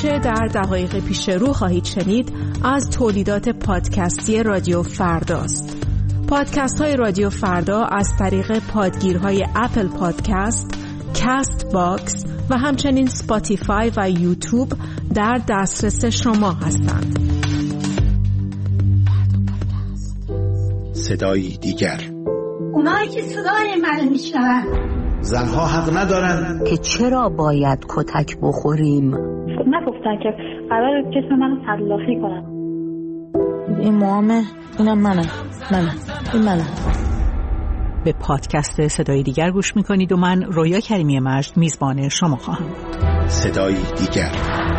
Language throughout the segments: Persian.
آنچه در دقایق پیش رو خواهید شنید از تولیدات پادکستی رادیو فرداست. پادکست های رادیو فردا از طریق پادگیرهای اپل پادکست، کست باکس و همچنین سپاتیفای و یوتیوب در دسترس شما هستند. صدای دیگر. اونایی که صدای منو میشنون زنها حق ندارن که چرا باید کتک بخوریم. نگفتن که قرار جسم منو تلافی کنن. این موامه، اینم منم. این منم. به پادکست صدای دیگر گوش میکنید و من رویا کریمی مجد میزبان شما خواهم بود. صدای دیگر.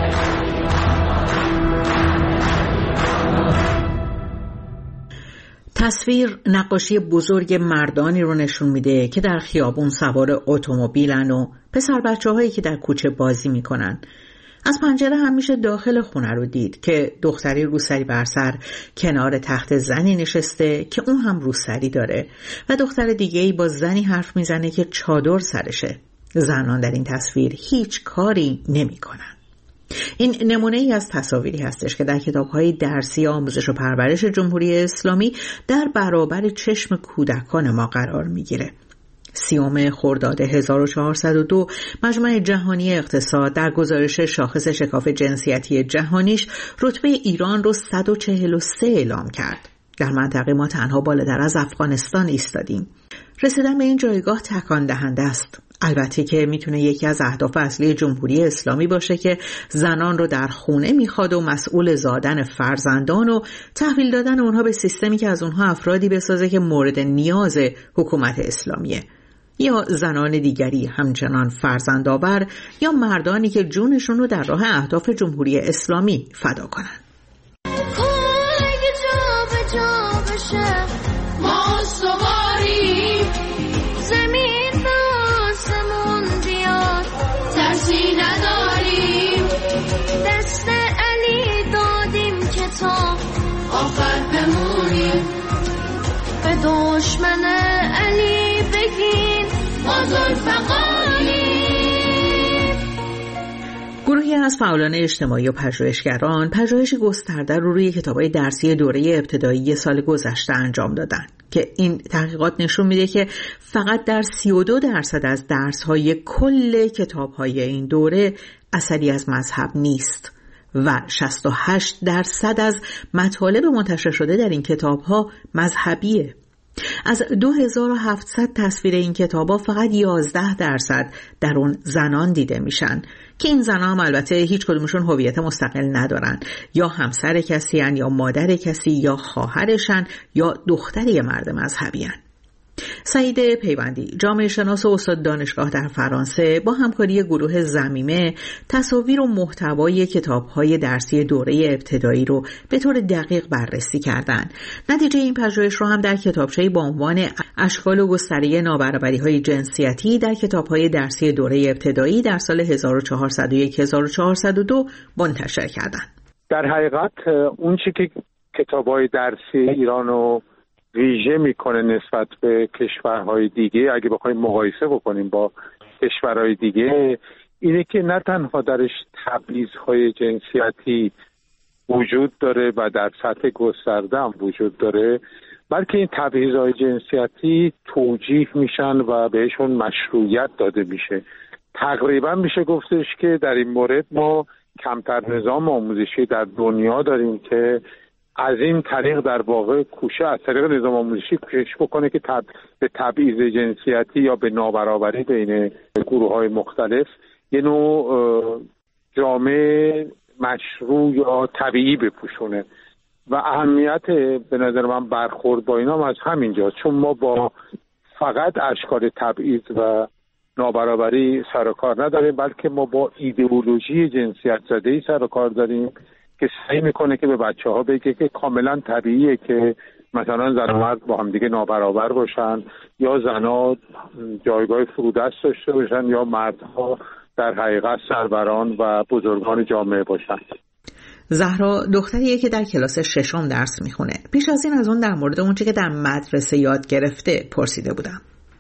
تصویر نقاشی بزرگ مردانی رو نشون میده که در خیابون سوار اتومبیلن و پسر بچه هایی که در کوچه بازی میکنن. از پنجره هم میشه داخل خونه رو دید که دختری روسری بر سر کنار تخت زنی نشسته که اون هم روسری داره و دختر دیگه‌ای با زنی حرف میزنه که چادر سرشه. زنان در این تصویر هیچ کاری نمیکنن. این نمونه ای از تصاویری هستش که در کتاب‌های درسی آموزش و پرورش جمهوری اسلامی در برابر چشم کودکان ما قرار میگیره. 30 خرداد 1402 مجمع جهانی اقتصاد در گزارش شاخص شکاف جنسیتی جهانیش رتبه ایران رو 143 اعلام کرد. در منطقه ما تنها بالاتر از افغانستان ایستادیم. رسیدن به این جایگاه تکان دهنده است. البته که میتونه یکی از اهداف اصلی جمهوری اسلامی باشه که زنان رو در خونه میخواد و مسئول زادن فرزندان و تحویل دادن اونها به سیستمی که از اونها افرادی بسازه که مورد نیاز حکومت اسلامیه، یا زنان دیگری همچنان فرزندآور یا مردانی که جونشون رو در راه اهداف جمهوری اسلامی فدا کنن. دشمن علی بگین گروهی از فعالان اجتماعی و پژوهشگران پژوهشی گسترده رو روی کتاب‌های درسی دوره ابتدایی سال گذشته انجام دادن که این تحقیقات نشون میده که فقط در 32% از درس‌های کل کتاب‌های این دوره اثری از مذهب نیست و 68% از مطالب منتشر شده در این کتاب‌ها مذهبیه. از 2700 تصویر این کتاب‌ها فقط 11% در اون زنان دیده میشن که این زنان هم البته هیچ کدومشون هویت مستقل ندارن، یا همسر کسی هن، یا مادر کسی، یا خواهرشن، یا دختری مرد مذهبی هن. سعید پیوندی، جامعه شناس و استاد دانشگاه در فرانسه، با همکاری گروه ضمیمه تصاویر و محتوای کتاب‌های درسی دوره ابتدایی رو به طور دقیق بررسی کردند. نتیجه این پژوهش رو هم در کتابچه‌ای با عنوان اشکال و گستره نابرابری‌های جنسیتی در کتاب‌های درسی دوره ابتدایی در سال 1401-1402 منتشر کردند. در حقیقت اون چیزی که کتاب‌های درسی ایرانو ویژه میکنه نسبت به کشورهای دیگه، اگه بخوایم مقایسه بکنیم با کشورهای دیگه، اینه که نه تنها درش تبعیض‌های جنسیتی وجود داره و در سطح گسترده هم وجود داره، بلکه این تبعیض‌های جنسیتی توجیه میشن و بهشون مشروعیت داده میشه. تقریبا میشه گفتش که در این مورد ما کمتر نظام آموزشی در دنیا داریم که از این طریق در واقع از طریق نظام آموزشی کوشش بکنه که به تبعیض جنسیتی یا به نابرابری بین گروه‌های مختلف یه نوع جامعه مشروع یا طبیعی بپوشونه. و اهمیت به نظر من برخورد با اینا از همینجا، چون ما با فقط اشکال تبعیض و نابرابری سر و کار نداریم، بلکه ما با ایدئولوژی جنسیت زده‌ای سر و کار داریم که سعی میکنه که به بچه‌ها بگه که کاملا طبیعیه که مثلا زن و مرد با هم دیگه نابرابر باشن، یا زن‌ها جایگاه فرودست داشته باشن، یا مردها در حقیقت سروران و بزرگان جامعه باشن. زهرا دختریه که در کلاس 6 درس میخونه. پیش از این از اون در مورد اون چیزی که در مدرسه یاد گرفته پرسیده بودم.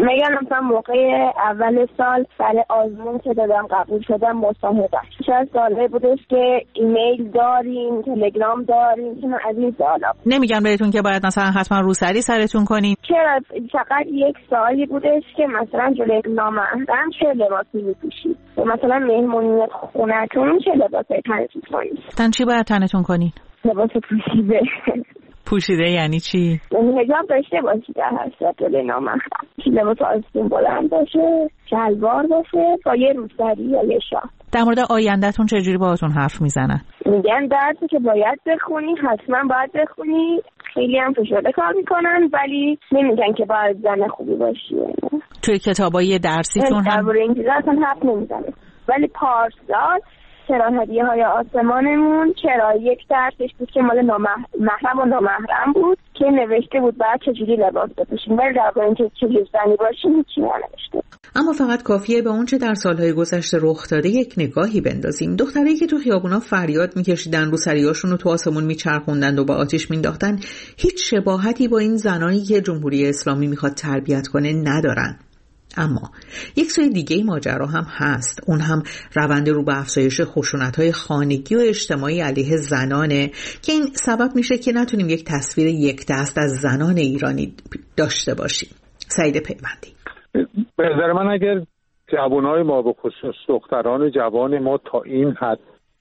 میگم مثلا موقع اول سال سر آزمون که دادم قبول شدم مصاحبه شاید ساله بودش که ایمیل داریم، تلگرام داریم، که از این سوالا نمیگن بهتون که باید مثلا حتما روسری سرتون کنین؟ چرا فقط یک سوالی بودش که مثلا جلوی نامحرم چه لباسی میپوشید، مثلا مهمونیت خونتون چه لباسی تنتون کنید. چی باید تنتون کنین؟ لباس پوشیده. پوشیده یعنی چی؟ یعنی حجاب داشته باشید در هر صورت جلوی نامحرم، لباس آستین بلند باشه، شلوار باشه با یه روسری یا یه شال. در مورد آیندهتون چجوری باهاتون حرف میزنن؟ میگن درسی که باید بخونی حتما باید بخونی، خیلی هم فشرده کار میکنن ولی نمیگن که باید زن خوبی باشی. توی کتابای درسیتون هم درباره این چیزا اصلا حرف نمیزنه. ولی پارسال چرا هدیه های آسمانمون چرا یک درسش بود که مال محرم و نامحرم بود که نوشته بود بعد چجوری لباس بپوشیم، ولی درباره اینکه چجوری زنی باشیم هیچی ننوشته. اما فقط کافیه به اون چه در سالهای گذشته رخ داده یک نگاهی بندازیم. دخترایی که تو خیابونا فریاد میکشیدن، روسریاشون رو تو آسمون میچرخوندن و با آتش مینداختن، هیچ شباهتی با این زنانی که جمهوری اسلامی میخواد تربیت کنه ندارن. اما یک سوی دیگه ماجرا هم هست، اون هم روند رو به افزایش خشونت‌های خانگی و اجتماعی علیه زنانه که این سبب میشه که نتونیم یک تصویر یک دست از زنان ایرانی داشته باشیم. سعید پیوندی: به نظر من اگر جوانای ما به خصوص دختران جوان ما تا این حد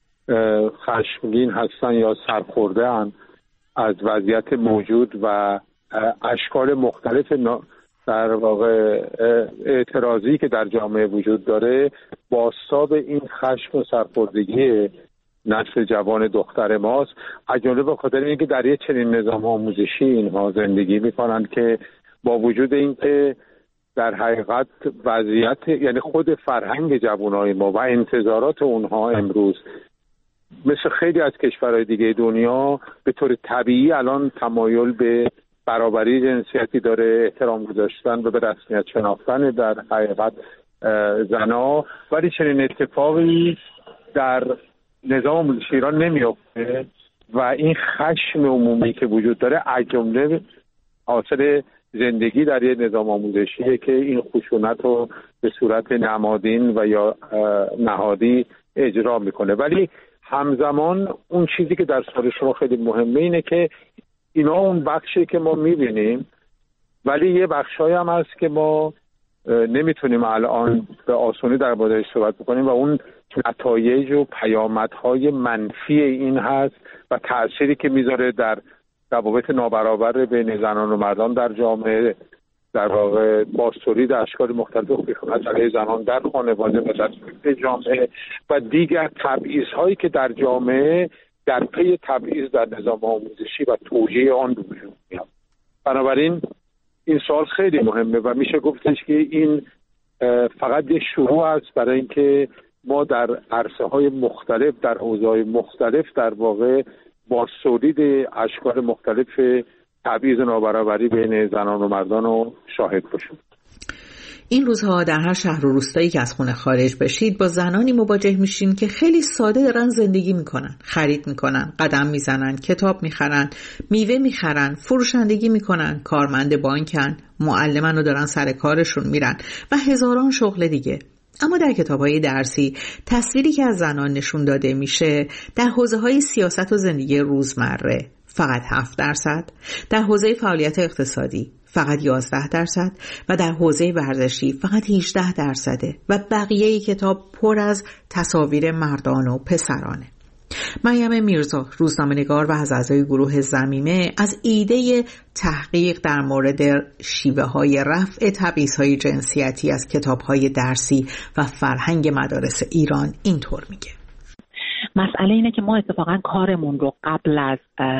خشمگین هستن یا سرخورده ان از وضعیت موجود و اشکال مختلف در واقع اعتراضی که در جامعه وجود داره، بازتاب این خشم و سرخوردگی نسل جوان دختر ماست، از جمله به خاطر اینکه در یک چنین نظام آموزشی اینها زندگی میکنن که با وجود اینکه در حقیقت وضعیت یعنی خود فرهنگ جوانای ما و انتظارات اونها امروز مثل خیلی از کشورهای دیگه دنیا به طور طبیعی الان تمایل به برابری جنسیتی داره، احترام گذاشتن و به رسمیت شناختن در حقیقت زنا، ولی چنین اتفاقی در نظام آموزشی ایران نمیفته و این خشم عمومی که وجود داره از جمله حاصل زندگی در یک نظام آموزشیه که این خشونت رو به صورت نمادین و یا نهادی اجرا میکنه. ولی همزمان اون چیزی که در سال شما خیلی مهمه اینه که اینا اون بخشی که ما میبینیم، ولی یه بخشایی هم هست که ما نمیتونیم الان به آسونی در موردش صحبت بکنیم و اون نتایج و پیامدهای منفی این هست و تأثیری که میذاره در روابط نابرابر بین زنان و مردان در جامعه، در واقع بازتولید اشکال مختلف خشونت علیه زنان در خانواده و در جامعه و دیگر تبعیض‌هایی که در جامعه در پی تبعیض در نظام آموزشی و توجیه آن به وجود میاد. بنابراین این سال خیلی مهمه و میشه گفتش که این فقط یک شروع است برای اینکه ما در عرصه‌های مختلف در حوزه‌های مختلف در واقع با تولید اشکال مختلف تبعیض و نابرابری بین زنان و مردان رو شاهد باشیم. این روزها در هر شهر و روستایی که از خونه خارج بشید با زنانی مواجه میشین که خیلی ساده دارن زندگی میکنن، خرید میکنن، قدم میزنن، کتاب میخرن، میوه میخرن، فروشندگی میکنن، کارمند بانکن، معلمن و دارن سر کارشون میرن و هزاران شغل دیگه. اما در کتاب‌های درسی تصویری که از زنان نشون داده میشه در حوزه‌های سیاست و زندگی روزمره فقط 7%، در حوزه فعالیت اقتصادی فقط 11% و در حوزه ورزشی فقط 18% و بقیه کتاب پر از تصاویر مردان و پسرانه. مریم میرزا، روزنامه‌نگار و از اعضای گروه ضمیمه، از ایده تحقیق در مورد شیوه‌های رفع تبعیض‌های جنسیتی از کتاب‌های درسی و فرهنگ مدارس ایران اینطور میگه: مسئله اینه که ما اتفاقا کارمون رو قبل از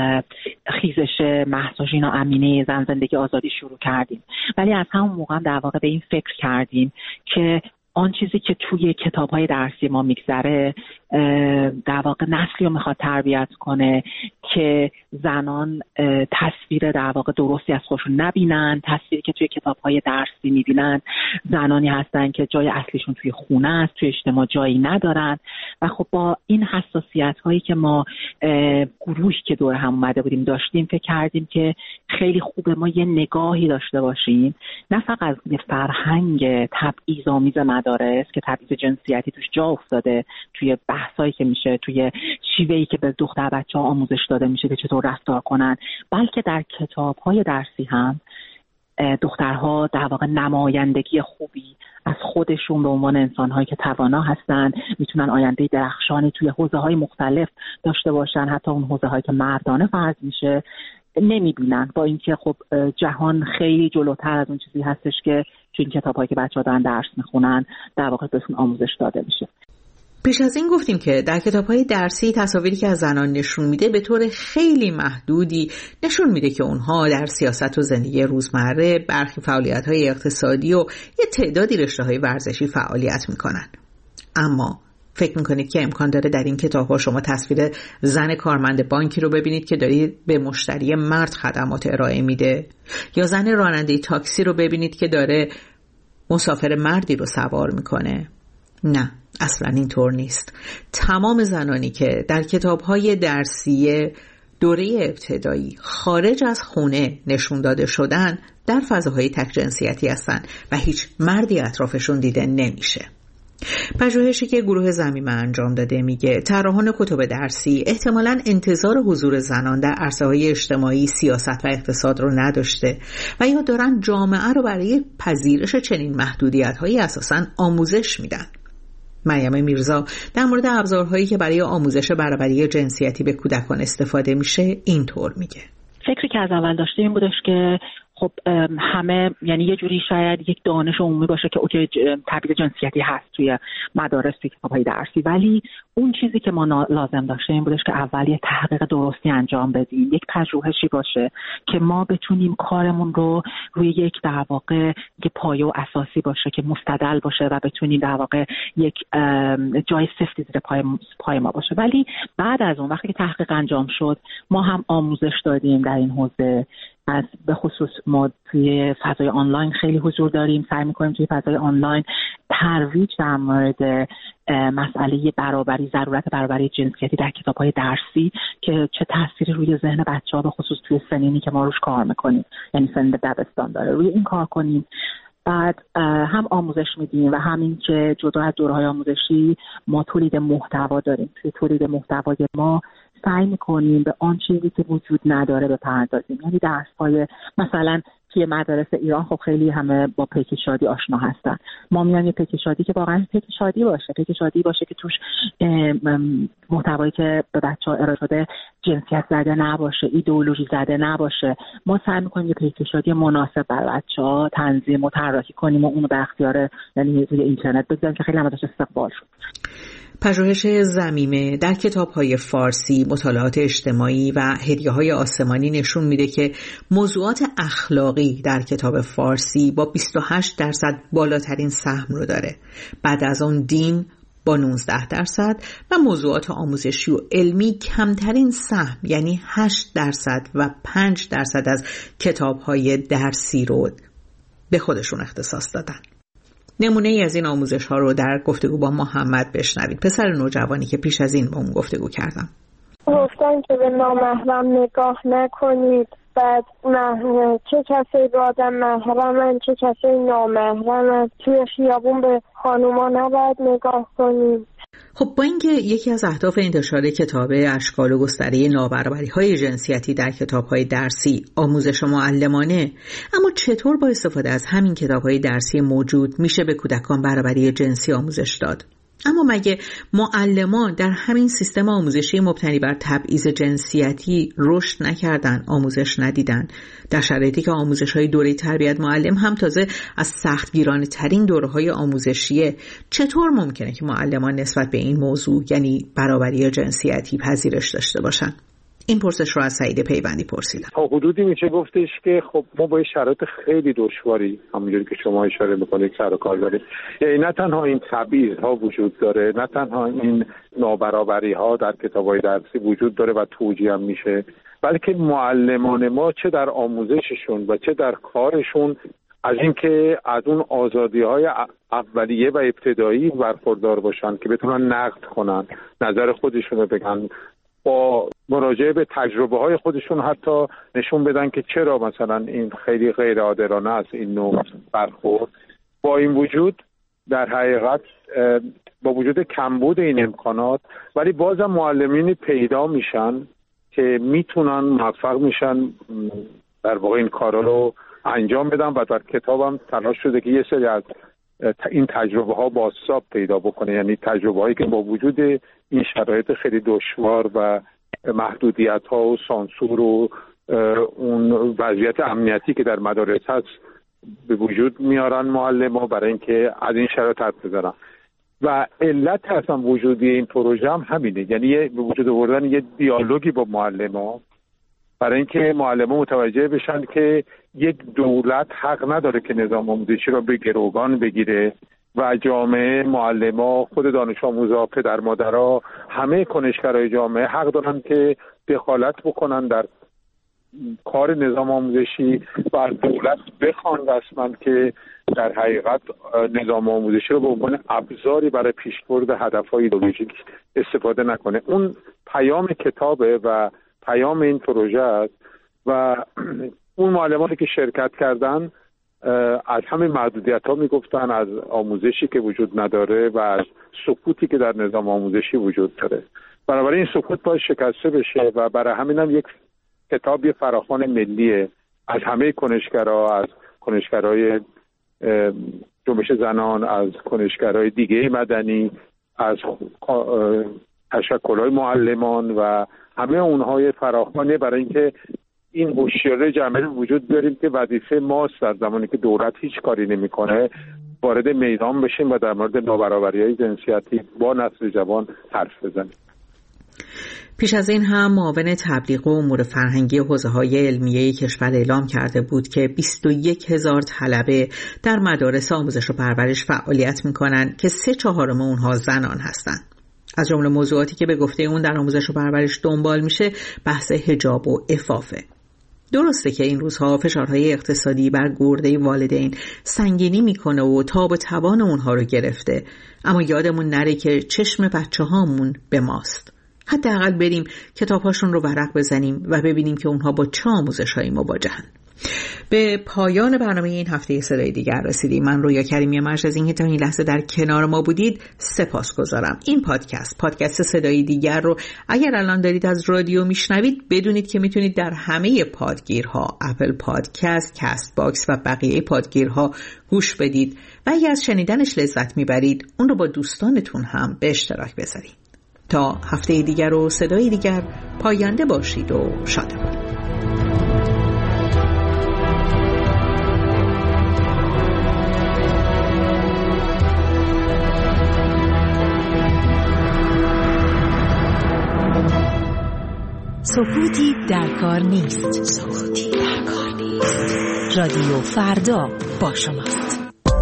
خیزش مهسا ژینا امینه زن زندگی آزادی شروع کردیم، ولی از همون موقع در واقع به این فکر کردیم که آن چیزی که توی کتاب‌های درسی ما میگذره در واقع نسلی رو میخواد تربیت کنه که زنان تصویر در واقع درستی از خودشون نبینن. تصویری که توی کتاب‌های درسی میبینن زنانی هستن که جای اصلیشون توی خونه است، توی اجتماع جایی ندارن. و خب با این حساسیت‌هایی که ما گروهی که دور هم اومده بودیم داشتیم، فکر کردیم که خیلی خوبه ما یه نگاهی داشته باشیم، نه فقط یه فرهنگ تبعیض‌آمیز مدارس که تبعیض جنسیتی توش جا افتاده توی بحثایی که میشه، توی شیوهی که به دختر بچه‌ها آموزش داده میشه که چطور رفتار کنن، بلکه در کتاب‌های درسی هم دخترها در واقع نمایندگی خوبی از خودشون به عنوان انسان‌هایی که توانا هستن، میتونن آینده درخشانی توی حوزه‌های مختلف داشته باشن، حتی اون حوزه‌هایی که مردانه فرض میشه نمیبینن، با اینکه خب جهان خیلی جلوتر از اون چیزی هستش که تو این کتاب‌هایی که بچه‌ها دارن درس میخونن در واقع بهشون آموزش داده میشه. پیش از این گفتیم که در کتاب‌های درسی تصاویری که از زنان نشون میده به طور خیلی محدودی نشون میده که اونها در سیاست و زندگی روزمره، برخی فعالیت‌های اقتصادی و یه تعدادی رشته‌های ورزشی فعالیت میکنن. اما فکر میکنید که امکان داره در این کتاب‌ها شما تصویر زن کارمند بانکی رو ببینید که دارید به مشتری مرد خدمات ارائه میده، یا زن راننده تاکسی رو ببینید که داره مسافر مردی رو سوار میکنه؟ نه، اصلا اینطور نیست. تمام زنانی که در کتاب‌های درسی دوره ابتدایی خارج از خونه نشون داده شدن در فضاهای تک جنسیتی هستن و هیچ مردی اطرافشون دیده نمیشه. پژوهشی که گروه ضمیمه انجام داده میگه طراحان کتب درسی احتمالاً انتظار حضور زنان در عرصه‌های اجتماعی، سیاست و اقتصاد رو نداشته و یا دارن جامعه رو برای پذیرش چنین محدودیت‌هایی اساساً آموزش میدن. مریم میرزا در مورد ابزارهایی که برای آموزش برابری جنسیتی به کودکان استفاده میشه اینطور میگه. فکری که از اول داشته این بودش که خب همه، یعنی یه جوری شاید یک دانش عمومی باشه که اوکی تبعیض جنسیتی هست توی مدارس، توی کتاب‌های درسی، ولی اون چیزی که ما لازم داشته این بودش که اول یه تحقیق درستی انجام بدیم، یک پژوهشی باشه که ما بتونیم کارمون رو روی یک در واقع یک پایه و اساسی باشه که مستدل باشه و بتونیم در واقع یک جای سفتی زیر پای ما باشه. ولی بعد از اون وقتی که تحقیق انجام شد ما هم آموزش دادیم در این حوزه. از به خصوص ما توی فضای آنلاین خیلی حضور داریم، سعی می‌کنیم توی فضای آنلاین ترویج در مورد مسئله برابری، ضرورت برابری جنسیتی در کتاب‌های درسی که چه تأثیری روی ذهن بچه‌ها به خصوص توی سنینی که ما روش کار می‌کنیم، یعنی سن دبستان داره، روی این کار کنیم. بعد هم آموزش میدیم و همین که جدا از دوره‌های آموزشی ما تولید محتوا داریم. توی تولید محتوای ما سعی میکنیم به آن چیزی که وجود نداره بپردازیم، یعنی درس‌های مثلا توی مدارس ایران خب خیلی همه با پیک شادی آشنا هستن. ما میایم یه پیک شادی که واقعا پیک شادی باشه که توش محتوایی که به بچه‌ها ارائه شده جنسیت زده نباشه، ایدئولوژی زده نباشه. ما سعی میکنیم یه پیک شادی مناسب برای بچه‌ها تنظیم و طراحی کنیم و اونو به اختیار یعنی روی اینترنت بذاریم که خیلی هم ازش استقبال شد. پژوهش ضمیمه در کتاب‌های فارسی، مطالعات اجتماعی و هدیه‌های آسمانی نشون میده که موضوعات اخلاقی در کتاب فارسی با 28% بالاترین سهم رو داره. بعد از اون دین با 19% و موضوعات آموزشی و علمی کمترین سهم، یعنی 8% و 5% از کتاب‌های درسی رو به خودشون اختصاص دادن. نمونه ای از این آموزش ها رو در گفتگو با محمد بشنوید، پسر نوجوانی که پیش از این با اون گفتگو کردم. گفتن که به نامحرم نگاه نکنید، بعد چه کسی با آدم محرمن چه کسی نامحرمن، توی خیابون به خانوما نباید نگاه کنید. خب با اینکه یکی از اهداف انتشار کتاب اشکال و گستره نابرابری‌های جنسیتی در کتاب‌های درسی آموزش معلمانه، اما چطور با استفاده از همین کتاب‌های درسی موجود میشه به کودکان برابری جنسی آموزش داد؟ اما مگه معلمان در همین سیستم آموزشی مبتنی بر تبعیض جنسیتی رشد نکردن، آموزش ندیدن؟ در شرایطی که آموزش‌های دوره تربیت معلم هم تازه از سختگیرانه ترین دوره‌های آموزشیه، چطور ممکنه که معلمان نسبت به این موضوع یعنی برابری جنسیتی پذیرش داشته باشن؟ این پرسش رو از سعید پیوندی پرسیدم. تا حدودی میشه گفتش که خب ما با شرایط خیلی دشواری، همونجوری که شما اشاره میکنید، سر و کار داریم. یعنی نه تنها این تبعیض ها وجود داره، نه تنها این نابرابری ها در کتاب‌های درسی وجود داره و توجیه هم میشه، بلکه معلمان ما چه در آموزششون و چه در کارشون از اینکه از اون آزادی‌های اولیه و ابتدایی برخوردار باشن که بتونن نقد کنن، نظر خودشون رو بگن، با مراجعه به تجربه های خودشون حتی نشون بدن که چرا مثلا این خیلی غیر عادلانه است این نوع برخورد. با این وجود در حقیقت با وجود کمبود این امکانات ولی بازم معلمین پیدا میشن که میتونن موفق میشن در واقع این کارا رو انجام بدن و در کتابم تلاش شده که یه سری از این تجربه ها بازتاب پیدا بکنه، یعنی تجربه هایی که با وجود این شرایط خیلی دشوار و محدودیت ها و سانسور و اون وضعیت امنیتی که در مدارس هست به وجود میارن معلم ها برای اینکه از این شرایط حرف بزنن. و علت اصلا وجودی این پروژه هم همینه، یعنی به وجود آوردن یه دیالوگی با معلم ها برای اینکه معلم ها متوجه بشن که یک دولت حق نداره که نظام آموزشی رو به گروگان بگیره و جامعه، معلم ها، خود دانش آموزا، پدر مادرها، همه کنشگرای جامعه حق دارن که دخالت بکنن در کار نظام آموزشی و از دولت بخوان رسما که در حقیقت نظام آموزشی رو به عنوان ابزاری برای پیشبرد هدفهای ایدئولوژیک استفاده نکنه. اون پیام کتابه و پیام این پروژه است و اون معلمانی که شرکت کردن از همین محدودیت‌ها میگفتن، از آموزشی که وجود نداره و از سکوتی که در نظام آموزشی وجود داره. بنابراین این سکوت باید شکسته بشه و برای همین هم یک کتاب فراخوان ملیه از همه کنشگرها، از کنشگرای جنبش زنان، از کنشگرای دیگه مدنی، از تشکل‌های معلمان و همه اونهای فراخوانه برای اینکه این هوشیاری جمعی وجود بیاریم که وظیفه ماست در زمانی که دولت هیچ کاری نمی‌کنه وارد میدان بشیم و در مورد نابرابری‌های جنسیتی با نسل جوان حرف بزنیم. پیش از این هم معاون تبلیغ و امور فرهنگی حوزه‌های علمیه کشور اعلام کرده بود که 21,000 طلبه در مدارس آموزش و پرورش فعالیت می‌کنند که 3/4 اونها زنان هستند. از جمله موضوعاتی که به گفته اون در آموزش و پرورش دنبال میشه بحث حجاب و عفافه. درسته که این روزها فشارهای اقتصادی بر گرده والدین سنگینی میکنه و تاب و توان اونها رو گرفته، اما یادمون نره که چشم بچه‌هامون به ماست. حداقل بریم کتاب‌هاشون رو ورق بزنیم و ببینیم که اونها با چه آموزش‌هایی مواجهن. به پایان برنامه این هفته صدای دیگر رسیدیم. من رویا کریمی مرج از اینکه تا این لحظه در کنار ما بودید سپاسگزارم. این پادکست صدای دیگر رو اگر الان دارید از رادیو میشنوید بدونید که میتونید در همه پادگیرها، اپل پادکست، کست باکس و بقیه پادگیرها گوش بدید و اگر از شنیدنش لذت میبرید اون رو با دوستانتون هم به اشتراک بذارید. تا هفته دیگر و صدای دیگر، پاینده باشید و شادمان. سکوتی در کار نیست. رادیو فردا با شماست.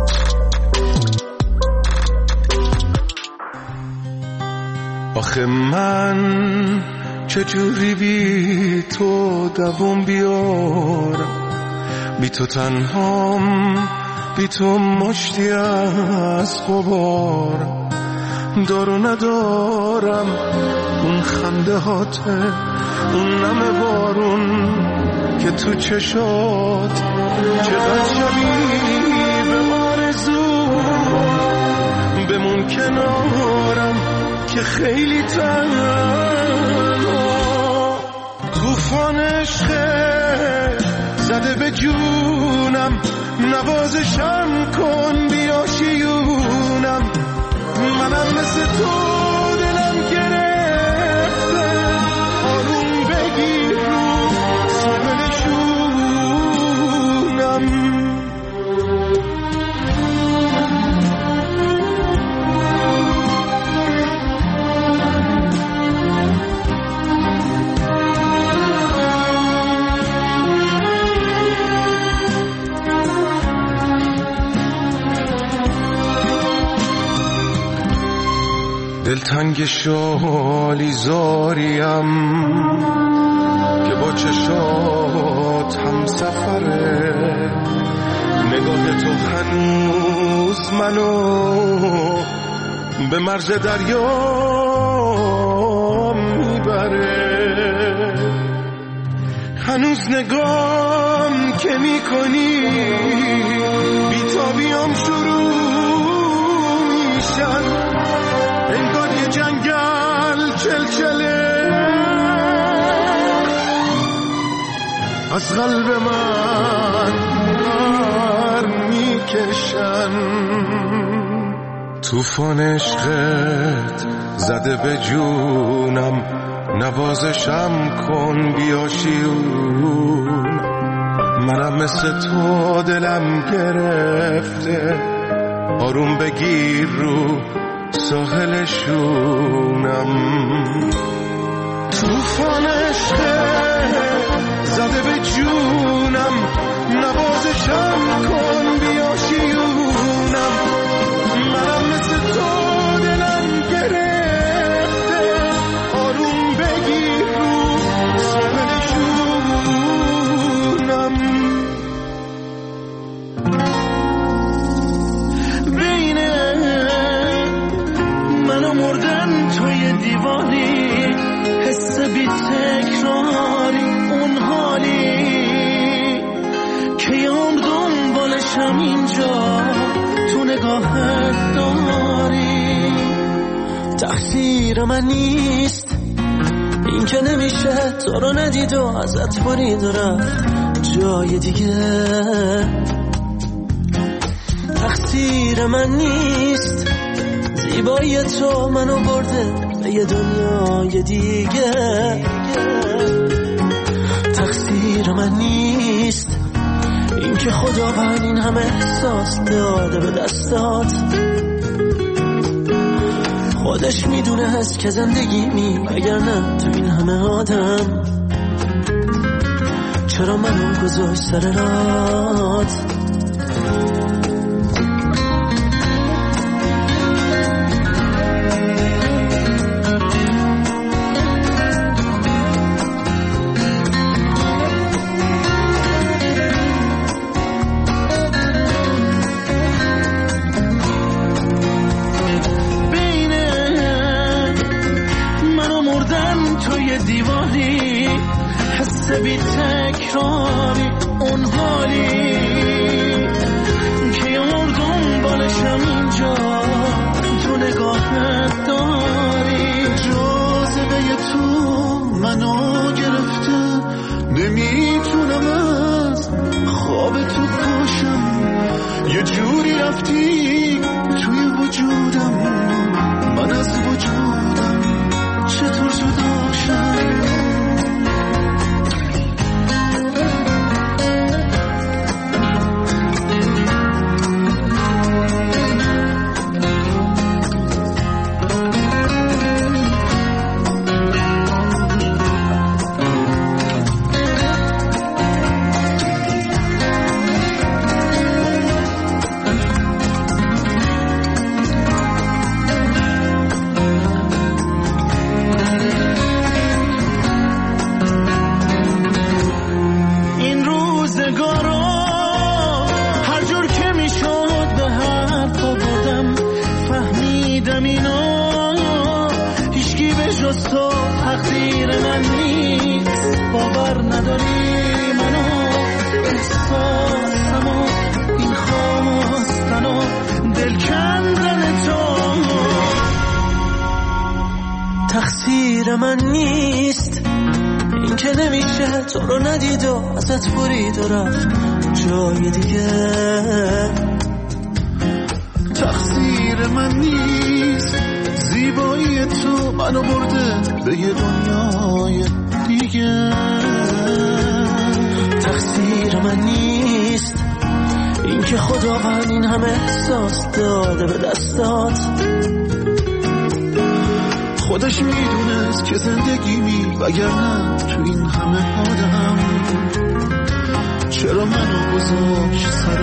آخه من چجوری بی تو دوام بیارم، بی تو تنهام، بی تو مشتی از غبار، دارو ندارم اون خنده هاته، اون نم بارون که تو چشات، چقدر شبیه به آرزو، بمون کنارم که خیلی تنها، طوفان عشق زده به جونم، نوازشم کن بیا شیونم، منم مثل تو دلم گرفته، آروم بگیر رو سرنشونم. دلتنگ شالی زاریم که با چشات هم سفره، نگاه تو هنوز منو به مرز دریا میبره. نره. هنوز نگام که میکنی بیتابیام شروع میشن، انگار یه جنگل چلچله از قلب من بر میکشن. طوفان عشقت زده به جونم، نوازشم کن بیاشیون. منم مثل تو دلم گرفته، آروم بگیر رو ساحلشونم. طوفان عشقت زده به جونم، نوازشم کن بیاشیونم. منم مثل تو دلم گرفته، آروم بگیر رو ساحلشونم. بین من و مردن توی دیواری، حس بی تکراری، اون حالی که یه عمر دنبالشم اینجا تو نگاهت داری. تقصیر من نیست این که نمیشه تو رو ندید و ازت برید و رفت جای دیگه. تقصیر من نیست زیبایی تو منو برده به یه دنیای دیگه. تقصیر من نیست این که خداوند این همه احساس داده به دستات. خودش میدونه هست که زندگی اگر نه تو این همه آدم چرا منو گذاشت سر رات. بی تکراری، اون حالی که یه مردم بالشم اینجا تو نگاهت داری. جاذبه تو منو گرفته، نمیتونم از خواب تو پاشم. یه جوری رفتی توی وجودم، من از وجودم چطور جدا شم. تقصیر من نیست این که نمیشه تو رو ندید و ازت برید و رفت جای دیگه. تقصیر من نیست زیبایی تو منو برده به یه دنیای دیگه. تقصیر من نیست این که خداوند این همه احساس داده به دستات. خودش میدونست که زندگی وگرنه تو این همه آدم چرا منو گذاشت سر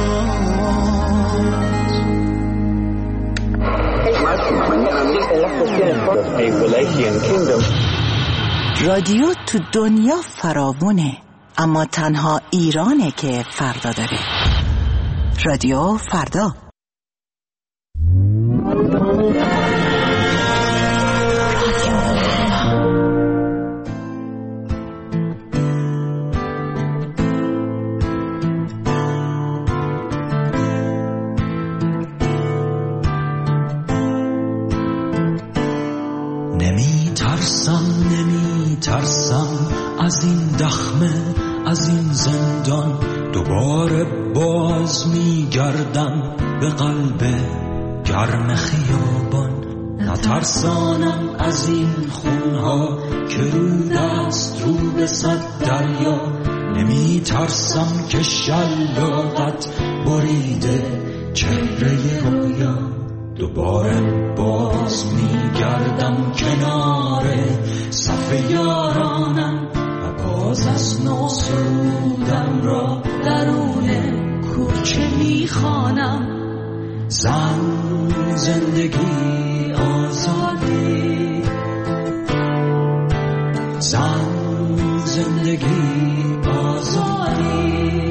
رادیو تو دنیا فراوونه، اما تنها ایرانه که فردا داره. رادیو فردا. گردم به قلب گرم خیابان، نترسانم از این خونها که رو دست رو به صد دریا، نمی ترسم که شلاقت بریده چهره رویا. دوباره باز می گردم کنار صف یارانم و باز از نو سرودم را درون کوچه می خوانم. زن، زندگی، آزادی، زن، زندگی، آزادی.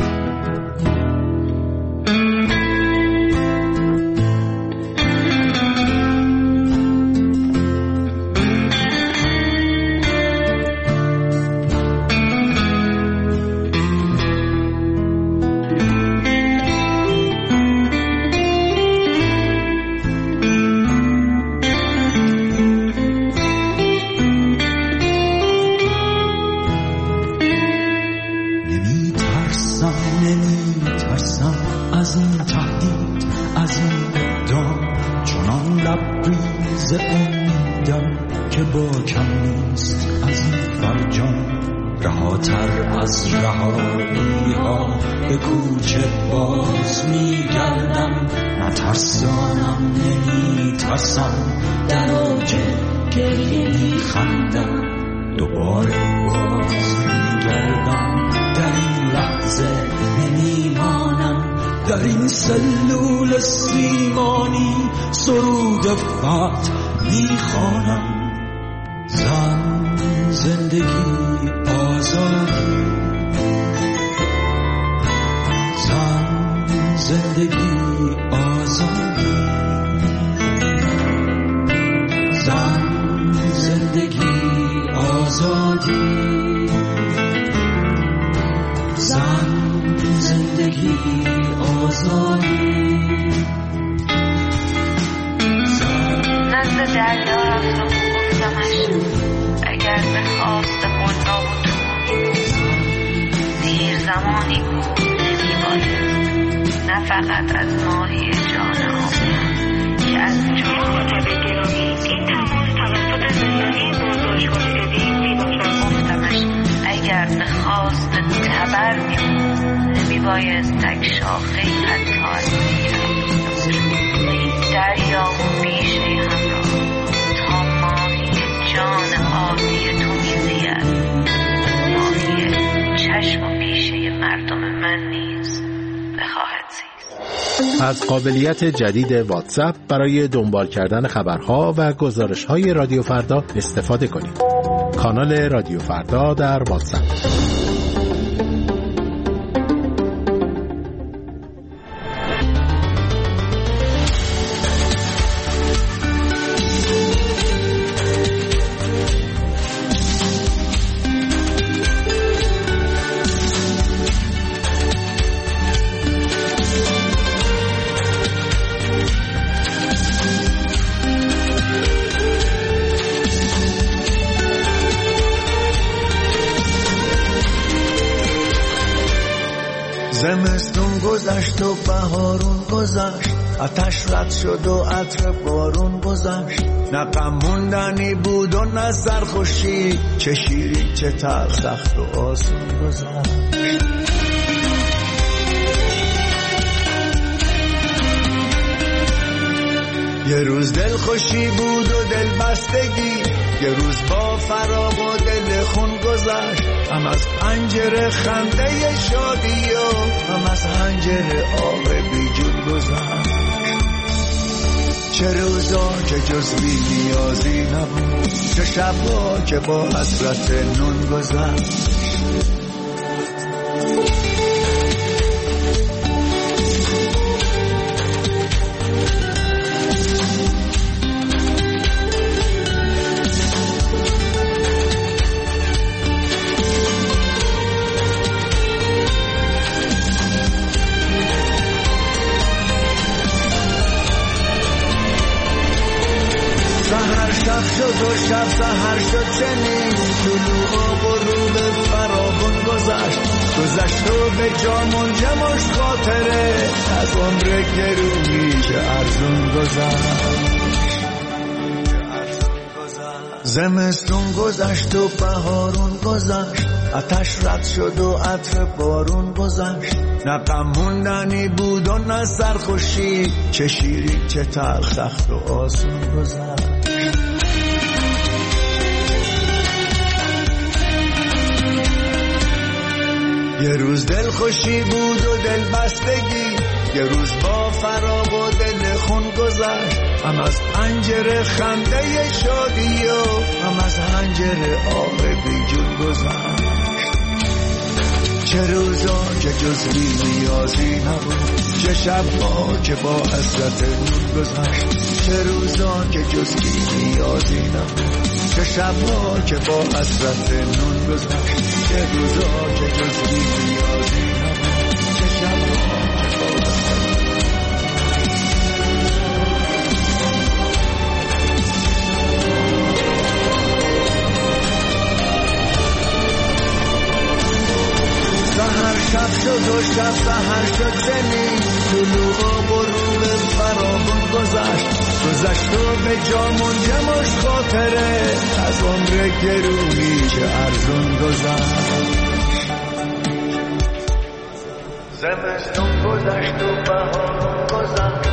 از این تهدید، از این اقدام، چنان لبریز امیدم که با کم نیست از این فرجام. رهاتر از رهایی ها به کوچه باز می گردم، نترسانم، نمی ترسم، در اوج گریه می خندم. دوباره باز می گردم، در این لحظه نمی مانم، در این سلول سیمانی سرود فتح می خوانم. زن، زندگی، آزادی، زن، زندگی، آزادی، زن، زندگی، آزادی، زن، زندگی، آزادی. نزد دریا رفتم و گفتمش اگر به خواست ملا و تو دیر زمانی بود نمیباید، نه فقط از ماهی جان آمد که از چون خاطر گرامی این تماس توسط زندانی بزرگ کنیدی میباشد. گفتمش اگر به خواست تبر میبود نمیباید تک شاخه حتی از دریا و بیشه همراه تا ماهی جان عادی تو میزید، ماهی چشم و بیشه مردم من نیز بخواهد زیست. از قابلیت جدید واتساپ برای دنبال کردن خبرها و گزارش‌های رادیو فردا استفاده کنید. کانال رادیو فردا در واتساپ. زمستون گذشت و بهارون گذشت، آتش رد شد و عطر بارون گذشت. نه غم موندنی بود و نه سرخوشی، چه شیرین چه تلخ، سخت و آسون گذشت. یه روز دل خوشی بود و دل بستگی، یه روز با فراق و دل خون گذشت. هم از پنجره خنده شادی و هم از حنجره آب بی جون گذشت. چه روزا که جز بی نیازی نبود، چه شبا که با حسرت نون گذشت. شد و شب سحر شد چنین، طلوع و غروب فراغون گذشت. گذشت و به جا منجمش خاطره از عمر گرونی که ارزون گذشت. زمستون گذشت و بهارون گذشت، آتش رد شد و عطر بارون گذشت. نه غم موندنی بود و نه سرخوشی، چه شیرین چه تلخ سخت و آسون گذشت. یه روز دل خوشی بود و دل بستگی، یه روز با فراق و دل خون گذشت. هم از پنجره خنده شادی و هم از پنجره آب بی جون گذشت. چه روزا که جز بی نیازی نبود، چه شب‌ها که با حسرت نون گذشت. چه روزا که جز بی نیازی نبود، چه شب‌ها که با حسرت نون گذشت. چه روزا که جز بی نیازی نبود، چه شب‌ها که با حسرت سحر شب شد و شب سحر شد چنین، طلوع و غروب فراغون گذشت. گذشت و به جا منجمش خاطره از عمر گرونی که ارزون گذشت. زمستون گذشت و بهارون گذشت.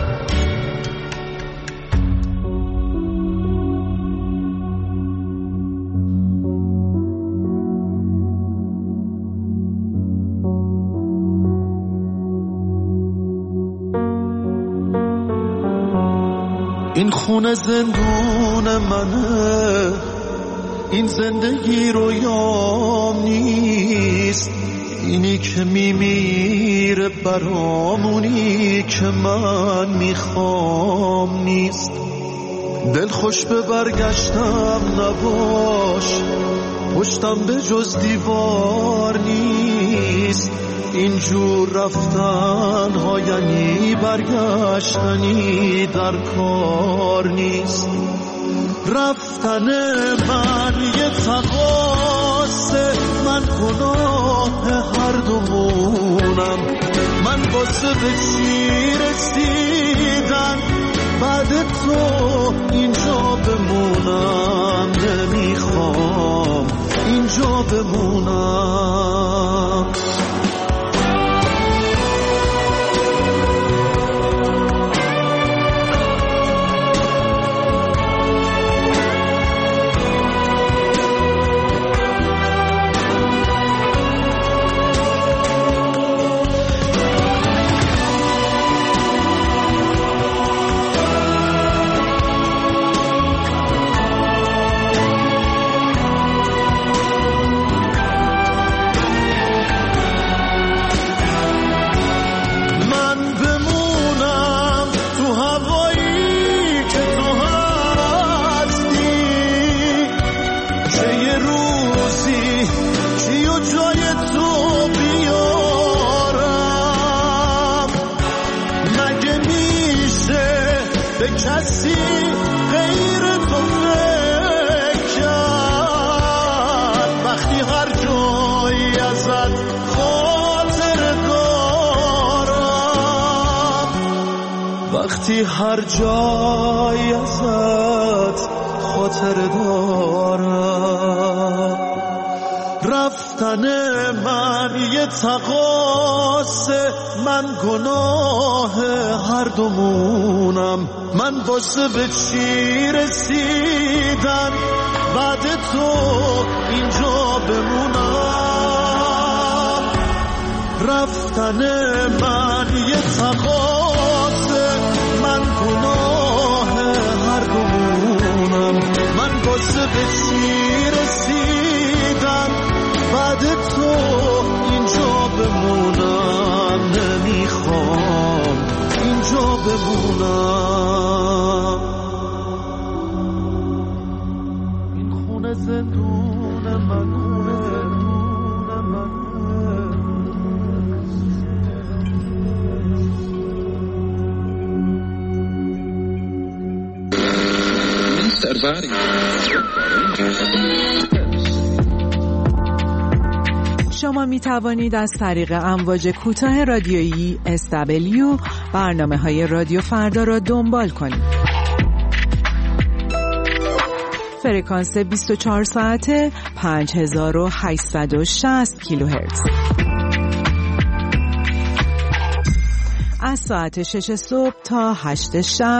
این خونه زندون منه، این زندگی رویام نیست. اینی که میمیره برامونی که من میخوام نیست. دل خوش به برگشتم نباش، پشتم به جز دیوار نیست. اینجور رفتن ها یعنی برگشتنی در کار نیست. رفتن من یه تقاصه، من گناه هر دومونم. من واسه به چی رسیدن بعد تو اینجا بمونم. نمیخوام اینجا بمونم. هر جای ازت خاطر دارم. رفتن من یه تقاصه، من گناه هر دومونم. من واسه به چی رسیدن بعد تو اینجا بمونم. رفتن من یه تقاصه، من گناه هر دومونم. من واسه به چی رسیدن بعد تو اینجا بمونم. نمیخوام اینجا بمونم. این خونه زندون من، شما می توانید از طریق امواج کوتاه رادیویی SW برنامه‌های رادیو فردا را دنبال کنید. فرکانس 24 ساعته 5860 کیلوهرتز. از ساعت 6 صبح تا 8 شب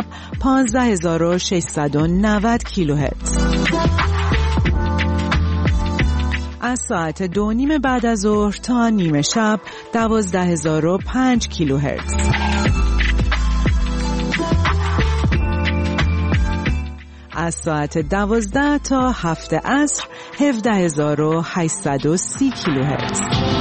15690 کیلوهرتز. از ساعت 2:30 بعد از ظهر تا نیمه شب 12005 کیلوهرتز. از ساعت 12 تا 7 عصر 17830 کیلوهرتز.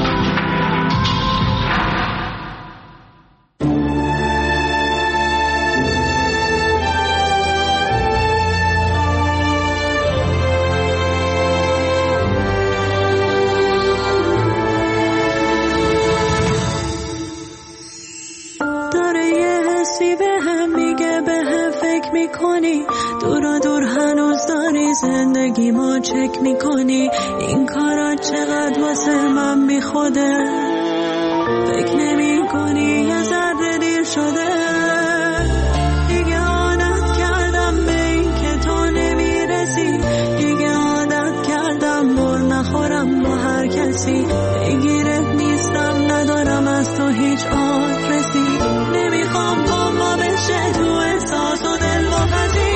زندگی ما چک میکنی این کارا چقدر واسه من بیخوده، فکر نمی کنی یه ذره دیر شده. دیگه عادت کردم به این که تو نمیرسی، دیگه عادت کردم بر نخورم با هر کسی. بگیرت نیستم ندارم از تو هیچ آدرسی، نمیخوام بابا بشه تو احساس و دل و خزی.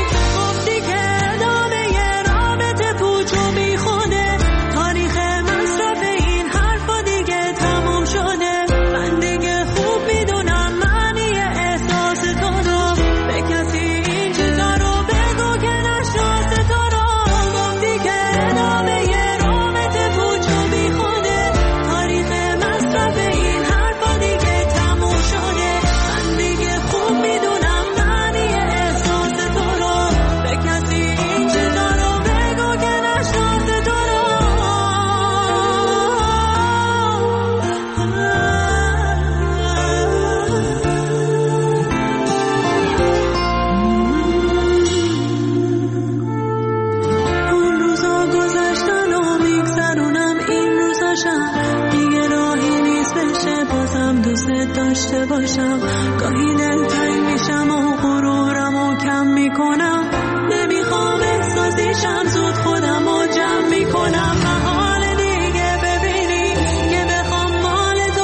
داشته باشم گاهی دلتنگ میشم و غرورم رو کم میکنم، نمیخوام احساسیشم زود خودم رو جمع میکنم. محال دیگه ببینی که بخوام مال تو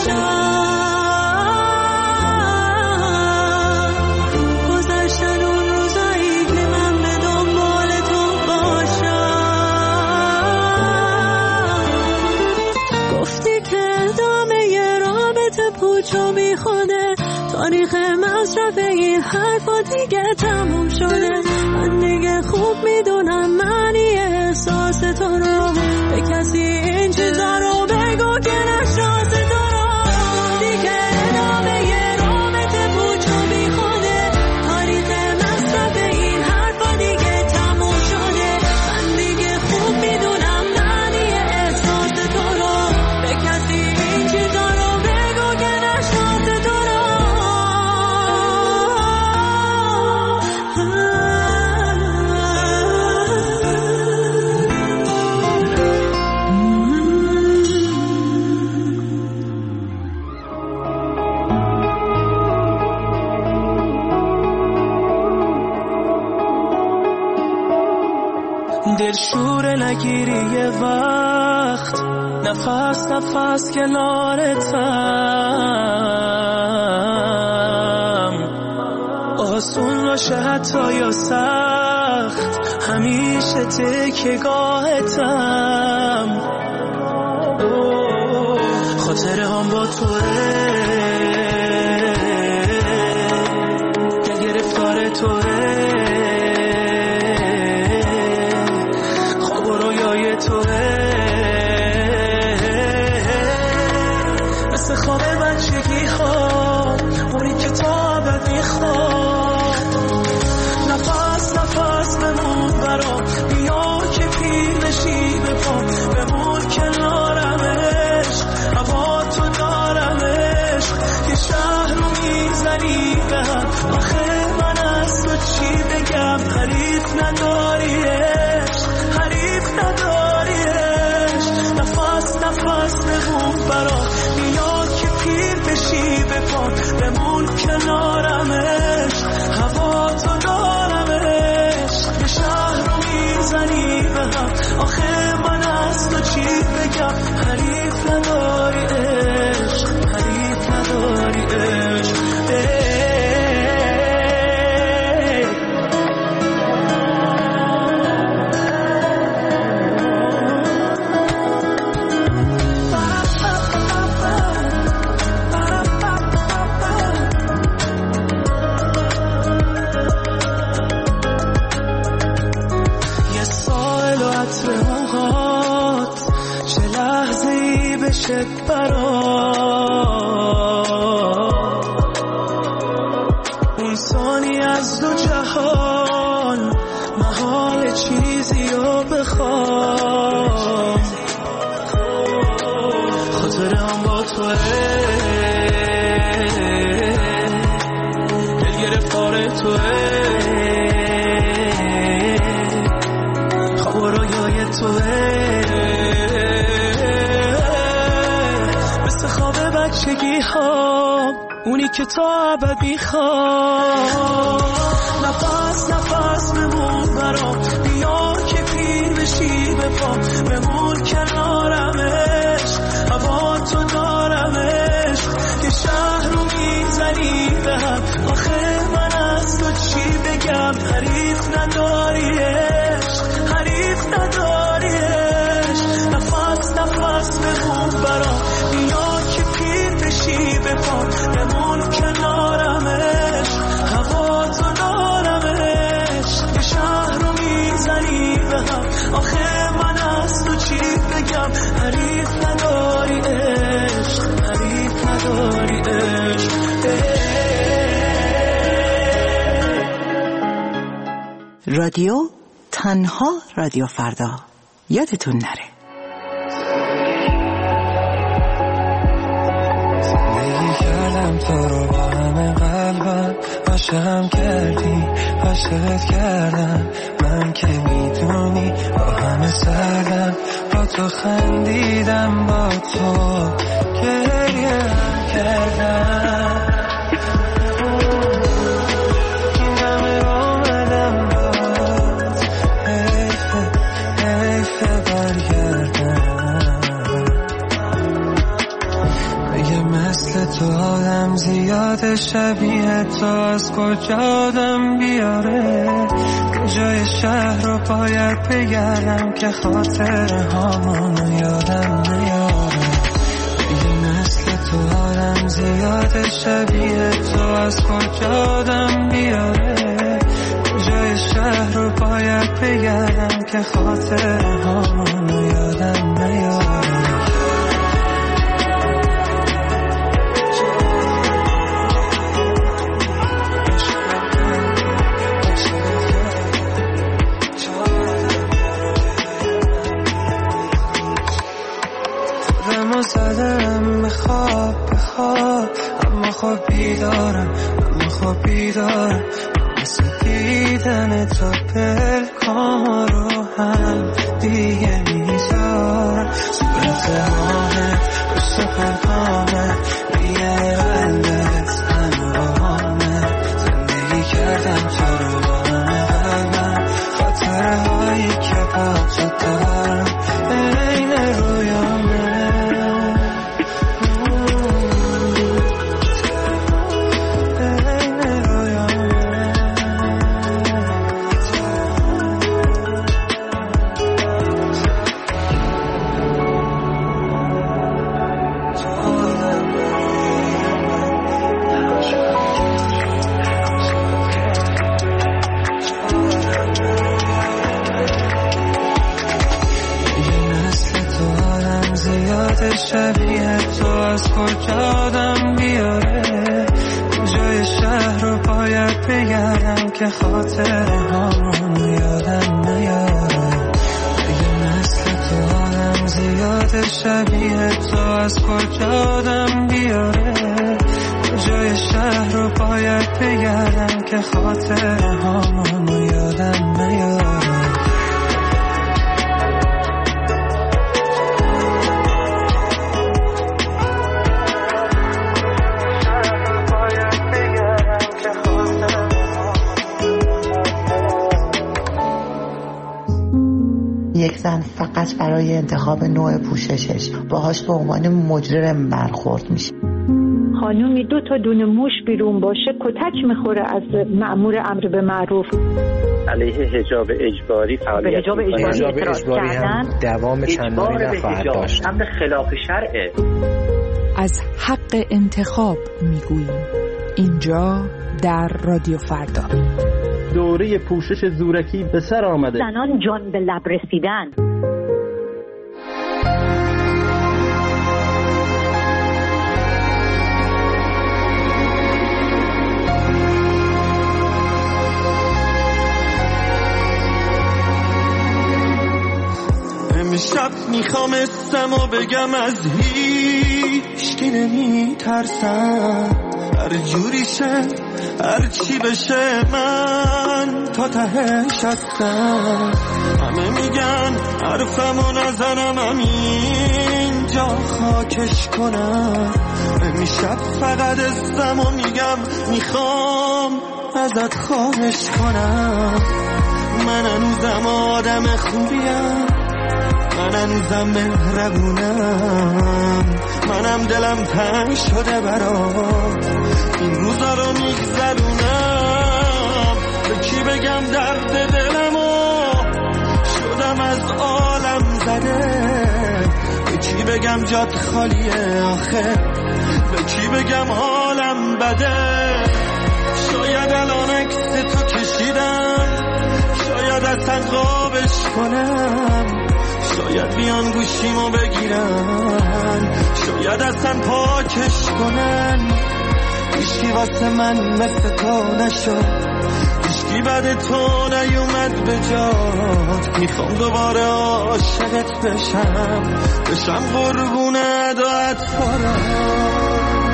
باشم، گذشتن اون روزایی که من به دنبال تو باشم. گفتی که ادامه پوچو بیخوده، تاریخ مصرف این حرفا دیگه تموم شده. من دیگه خوب میدونم معنی احساس تو رو، به کسی این چیزا رو بگو که نشناس تو رو. دیگه ادامه یه رابطه پوچو بیخوده، تاریخ مصرف این حرفا دیگه تموم شده. من دیگه خوب میدونم معنی احساس تو رو، به کسی این چیزا رو دلشور نگیری یه وقت، نفس نفس کنارتم، آسون باشه حتی یا سخت، همیشه تکیه‌گاهتم. خاطره هم با توه، گرفتار توه، مثل خواب بچگی ها، اونی که تا ابد میخواد. نفس نفس بمون برام، بیا که پیر بشی بپام، بمون کنارمش، هوا تو دارمش، که شهر رو میزنی به هم. آخه من از تو چی بگم، حریف نداریش، حریف نداریش. نفس نفس برام میاد که پیر بشی به پام بمون کنارمش هوا تو دارمش یه شهر رو میزنی به هم آخه من از تو چی بگم حریف نداری عشق حریف نداری عشق اون ثانی از دو جهان محال چیزی رو بخوام خاطرم با توه دل گرفتار توه خواب و رویای توه بچگی ها اونی که تا ابد میخوام نفس نفس بمون برام بیا که پیر بشی به پام بمون کنارمش هوا تو دارمش که شهر رو میزنی به هم آخه من از تو چی بگم حریف نداری عشق حریف نداری عشق نفس نفس بمون برام بیا به پام بمون کنارمش هوا تو دارمش یه شهر رو میزنی به هم آخه من از تو چی بگم حریف نداری عشق حریف نداری عشق رادیو تنها رادیو فردا یادتون نره تو رو با همه قلبم عاشقم کردی عاشقت کردم من که میدونی با همه سردم با تو خندیدم با تو گریه کردم این همه آمدم باز حیفه برگردم مثل تو آدم زیاد شبیه تو از کجا آدم بیاره کجای شهر رو باید بگردم که خاطر هامونو یادم نیاره مثل تو آدم زیاد شبیه تو از کجا آدم بیاره کجای شهر رو باید بگردم که خاطر هامونو یادم نیاره زدم به خواب اما خواب بیدارم مثل دیدن تو پلکام رو هم دیگه میذارم صورت راهت پشت پلکامت میگه قلبت همراهمه زندگی کردم تو رو با همه قلبم خاطره هایی که با تو دارم این رویامه شبیه تو از کجا آدم بیاره کجای شهر رو باید بگردم که خاطر هامونو یادم نیاره مثل تو آدم زیاد شبیه تو از کجا آدم بیاره کجای شهر رو باید بگردم که خاطر هامونو یادم نیاره زن فقط برای انتخاب نوع پوششش باهاش به عنوان مجرم برخورد میشه. خانومی 2 تا دونه موش بیرون باشه کتک میخوره از مأمور امر به معروف. علیه حجاب اجباری فعالیت حجاب اجباری هم دوام چندانی نخواهد داشت. امر خلاف شرعه. از حق انتخاب میگوییم اینجا در رادیو فردا. دوره پوشش زورکی به سر آمده. زنان جان به لب رسیدن. امشب میخوام استمو بگم از هیچ کی نمیترسم، هر جوری شه هر چی بشه من تا تهش هستم. همه میگن حرفمو نزنم همینجا خاکش کنم. امشب فقط استمو میگم میخوام ازت خواهش کنم. من هنوزم آدم خوبیم، من هنوزم مهربونم، منم دلم تنگ شده برات این روزا رو میگذرونم. به کی بگم درد دلمو شدم از عالم زده، به کی بگم جات خالیه آخه، به کی بگم حالم بده. شاید الان عکس تو کشیدم، شاید اصلا قابش کنم، شاید بیان گوشیمو بگیرن، شاید اصلا پاکش کنن. هیچکی واسه من مثل تو نشد، هیچکی بعد تو نیومد به جات. میخوام دوباره عاشقت بشم قربون ادایت فرات.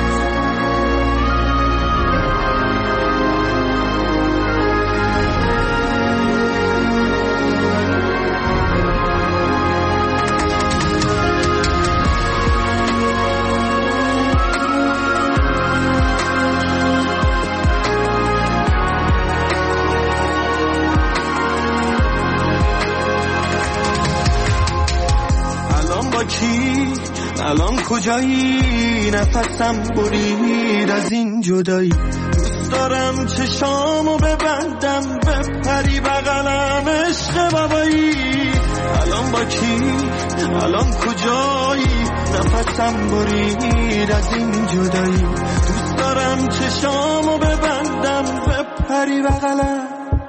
الان کجایی؟ نفسم برید از این جدایی. دوست دارم چشامو ببندم بپری بغلم عشق بابایی. الان با کی؟ الان کجایی؟ نفسم برید از این جدایی. دوست دارم چشامو ببندم بپری بغلم.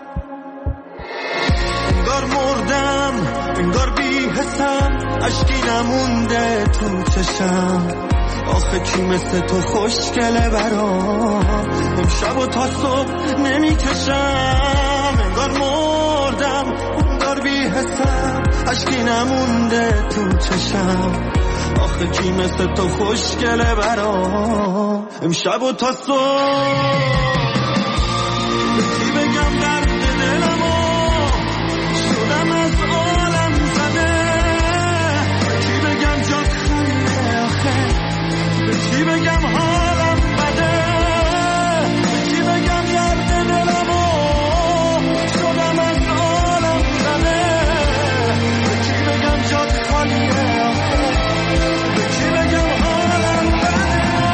انگار مردم، انگار بی‌حسم، اشکی نمونده تو چشم. آخه کی مثل تو خوشگله برام، امشب و تا صبح نمیکشم. انگار مردم، انگار بی‌حسم، اشکی نمونده تو چشم. آخه کی مثل تو خوشگله برام، امشب و تا صبح. به کی بگم درد دلمو شدم از عالم زده، به کی بگم جات خالیه آخه، به کی بگم حالم بده، به کی بگم درد دلمو شدم از عالم زده، به کی بگم جات خالیه آخه، به کی بگم حالم بده.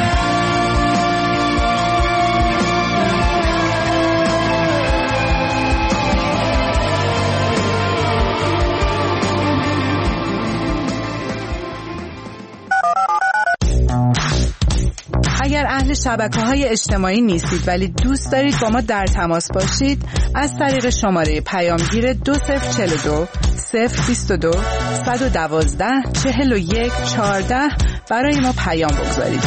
اگر اهل شبکه‌های اجتماعی نیستید ولی دوست دارید با ما در تماس باشید، از طریق شماره پیامگیر 2042 022 112 41 14 برای ما پیام بگذارید.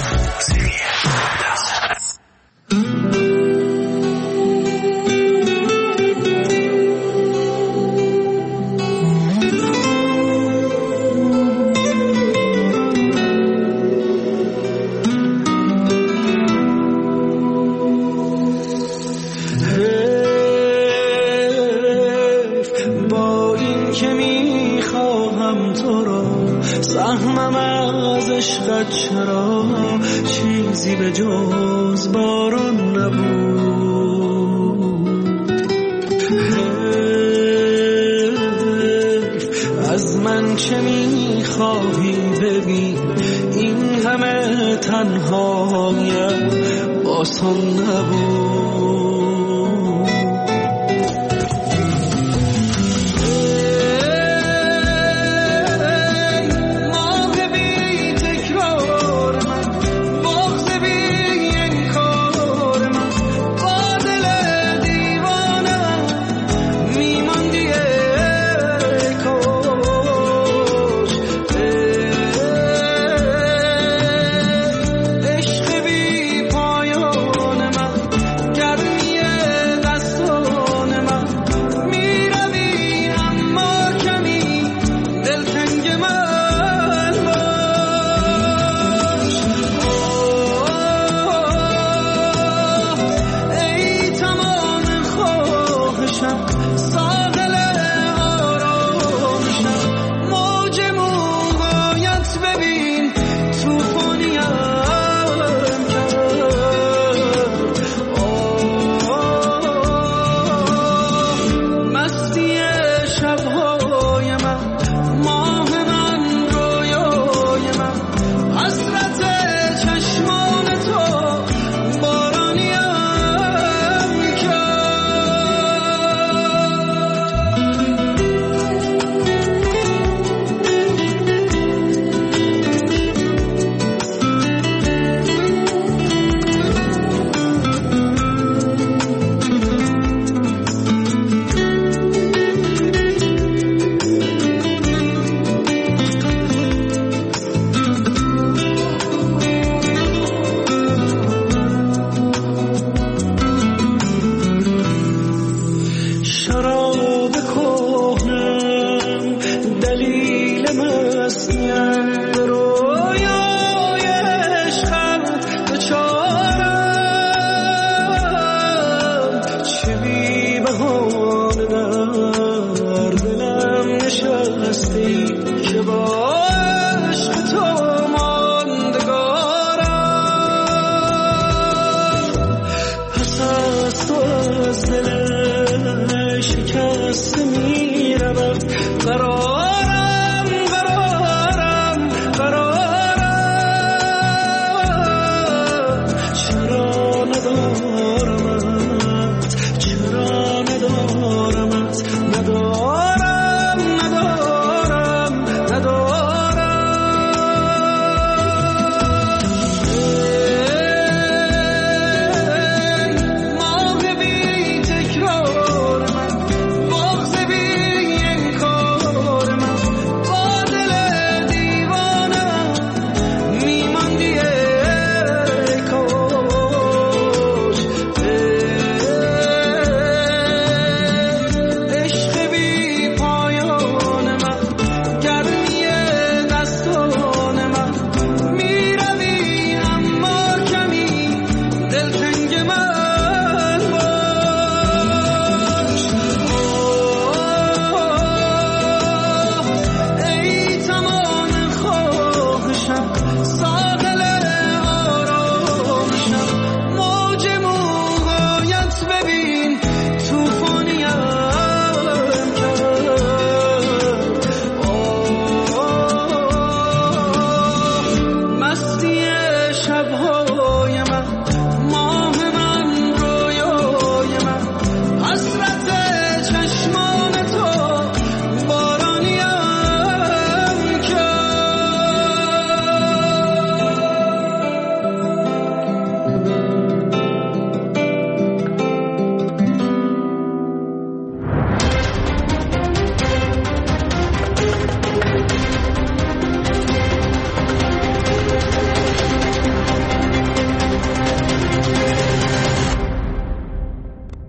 سهمم از عشقت چرا چیزی به جز باران نبود. حیف از تنهایم آسان نبود.